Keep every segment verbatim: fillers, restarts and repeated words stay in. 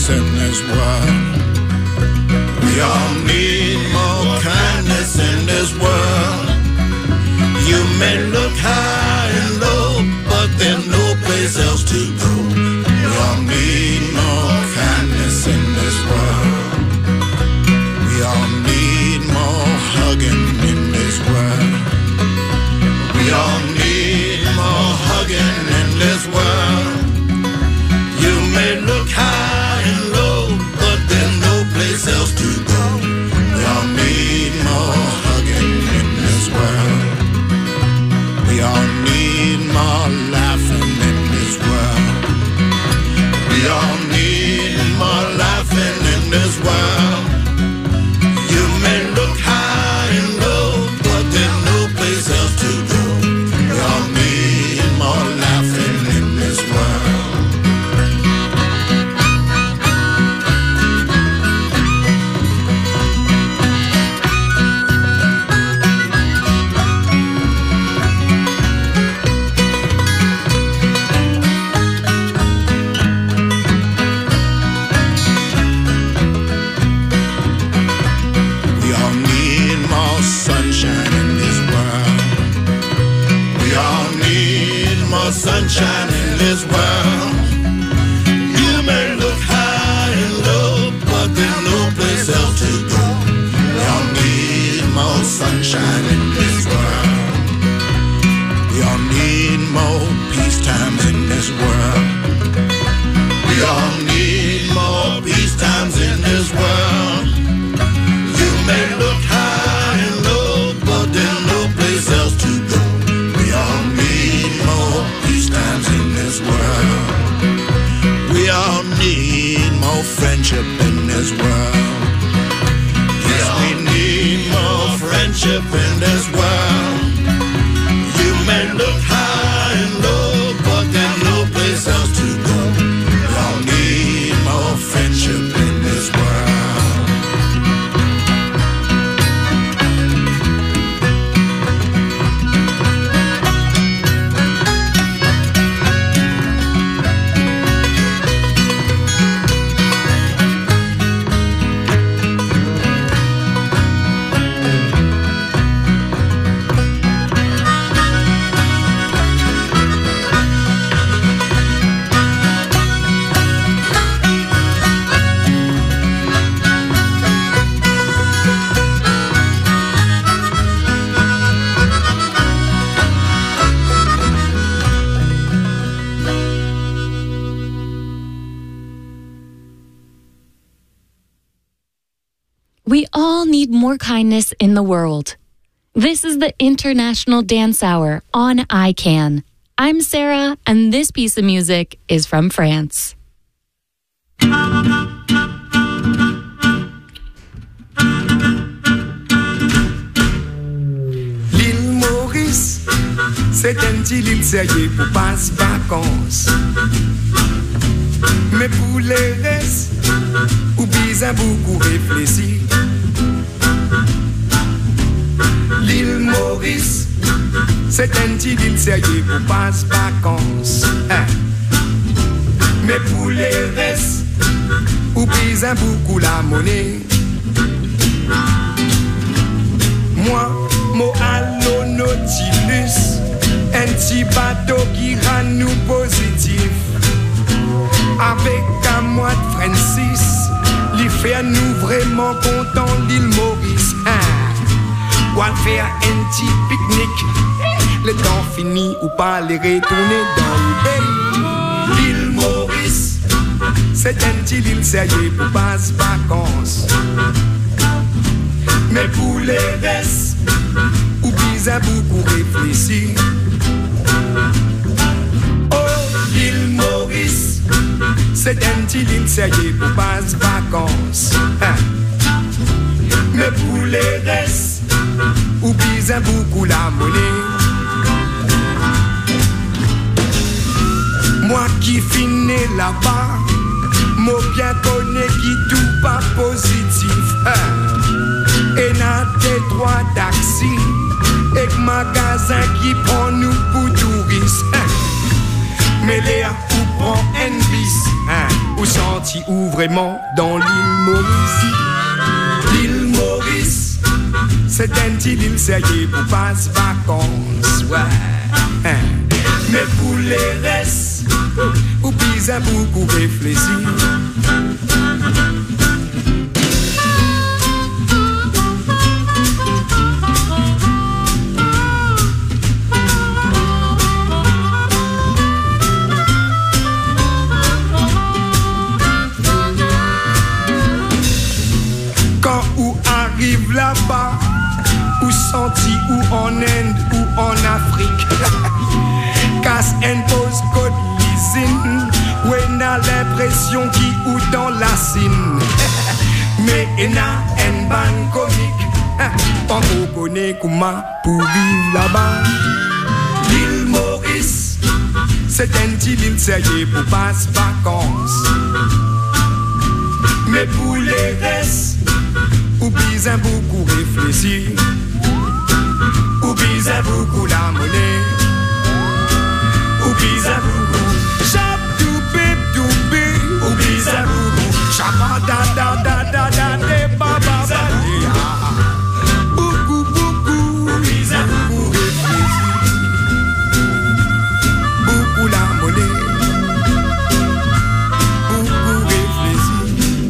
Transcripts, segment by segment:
kindness in this world. We all need more kindness in this world. You may look high and low, but there's no place else to go. We all need more kindness in this world. We all need more hugging in this world. We all need more hugging in this world. You may look high and low, but there's no place else to go. We all need more hugging in this world. We all need more laughing in this world. We all need more laughing in this world. You may look high and low, but there's no place else to go. We all need more laughing in this world. Sunshine in this world. You may look high and low, but there's no place else to go. We all need more sunshine in this world. We all need more peace times in this world. We all need more peace times in this world. You may look high and low, but there's no place else to go. We all need more peace times in this world. We all need more friendship in this world. Yes, we need more friendship in this world. You may look high and low, but there's no place else to go. We all need more friendship in this world. We all need more kindness in the world. This is the International Dance Hour on I CAN. I'm Sarah, and this piece of music is from France. L'île Maurice, c'est une petite île sérieuse pour passer vacances. Mais pour les restes, ou bien beaucoup réfléchir. L'île Maurice, c'est une petite île sérieuse pour passer vacances. Hein. Mais pour les restes, ou bien beaucoup la monnaie. Moi, moi, allo Nautilus, un petit bateau qui rend nous positif. Avec un mois de Francis, l'y fait nous vraiment contents l'île Maurice. Hein. Ou à faire un petit pique-nique, le temps fini ou pas les retourner dans le pays. L'île Maurice, c'est un petit île sérieux pour passer vacances. Mais pour les restes, ou bien beaucoup réfléchir. Oh, l'île Maurice, c'est un petit île sérieux pour passer vacances. Hein. Mais pour les restes, ou bien beaucoup la monnaie. Moi qui finis là-bas, moi bien connais qui tout pas positif. Hein. Et n'a des trois taxis, et magasin qui prend nous pour touristes. Hein. Mais les ou prend un bis, hein. Ou senti ou vraiment dans l'île Maurice. L'île Maurice, c'est une petite île sérieux pour passer vacances, ouais. Hein. Mais pour les restes, ou bien beaucoup réfléchir. Quand ou arrive là-bas, ou senti ou en Inde ou en Afrique, casse une pose code l'usine, où on a l'impression qui ou dans la cine. Mais on a une bande comique, pas qu'on connaît comment pour vivre là-bas. L'île Maurice, c'est une petite île sérieux pour passer vacances. Mais pour les restes, ou bien beaucoup réfléchir, ou bien beaucoup la monnaie, ou bien beaucoup chap doubé doubé, ou bien beaucoup chapa da da da da da de ba ba ba de beaucoup beaucoup, ou bien beaucoup réfléchir, beaucoup la monnaie, beaucoup réfléchir.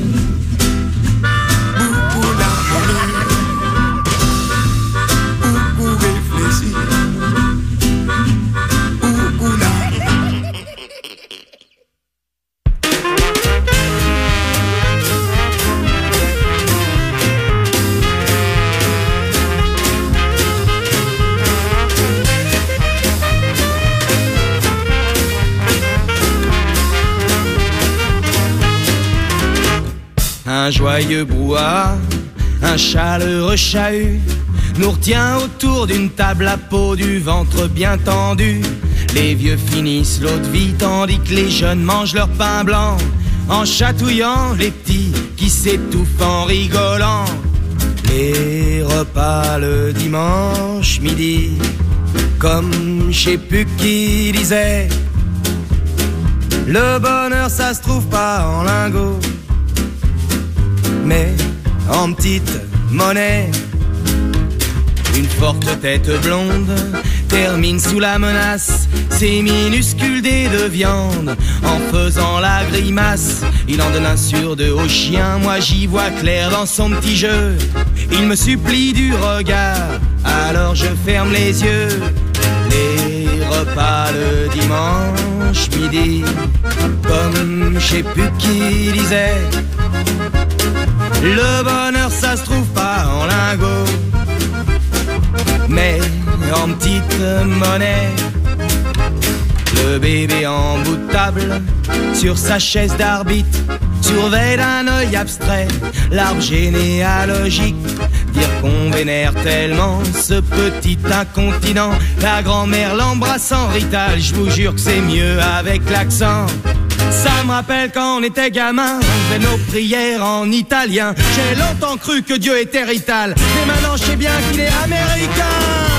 Un joyeux brouhaha, un chaleureux chahut nous retient autour d'une table à peau, du ventre bien tendu. Les vieux finissent l'eau de vie tandis que les jeunes mangent leur pain blanc, en chatouillant les petits qui s'étouffent en rigolant. Les repas le dimanche midi, comme je sais plus qui disait, le bonheur ça se trouve pas en lingots, mais en petite monnaie. Une forte tête blonde termine sous la menace ses minuscules dés de viande. En faisant la grimace, il en donne un sur deux au chien. Moi j'y vois clair dans son petit jeu. Il me supplie du regard, alors je ferme les yeux. Les repas le dimanche midi, comme je sais plus qui disait, le bonheur ça se trouve pas en lingots, mais en petite monnaie. Le bébé en bout de table, sur sa chaise d'arbitre, surveille d'un œil abstrait l'arbre généalogique. Dire qu'on vénère tellement ce petit incontinent, la grand-mère l'embrasse en rital, je vous jure que c'est mieux avec l'accent. Ça me rappelle quand on était gamin, on faisait nos prières en italien. J'ai longtemps cru que Dieu était rital, mais maintenant je sais bien qu'il est américain.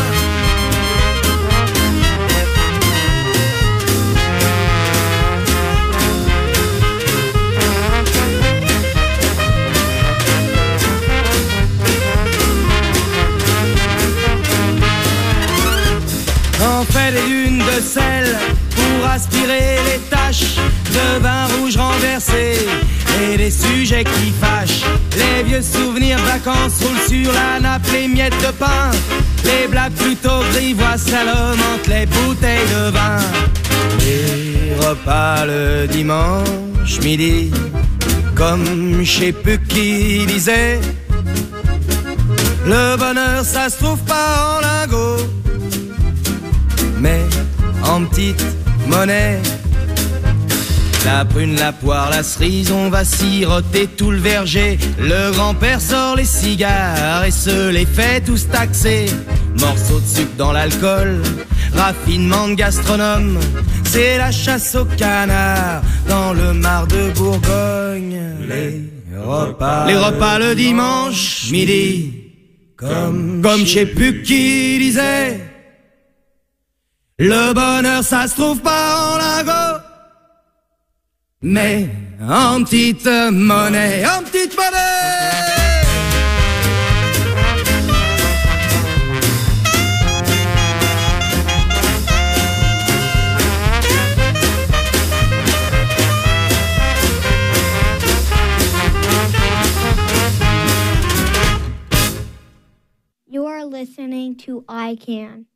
On fait des dunes de sel pour aspirer les taches de vin rouge renversé et des sujets qui fâchent. Les vieux souvenirs de vacances roulent sur la nappe, les miettes de pain, les blagues plutôt grivois salomon entre les bouteilles de vin. Les repas le dimanche midi, comme je sais plus qui disait, le bonheur ça se trouve pas en lingots, mais en petite monnaie. La prune, la poire, la cerise, on va siroter tout le verger. Le grand-père sort les cigares et se les fait tous taxer. Morceaux de sucre dans l'alcool, raffinement de gastronome, c'est la chasse au canard dans le mar de Bourgogne. Les repas, les repas le dimanche midi, comme, comme je sais plus qui disait, le bonheur ça se trouve pas en lingots, mais en petite monnaie, en petite monnaie. You are listening to I Can.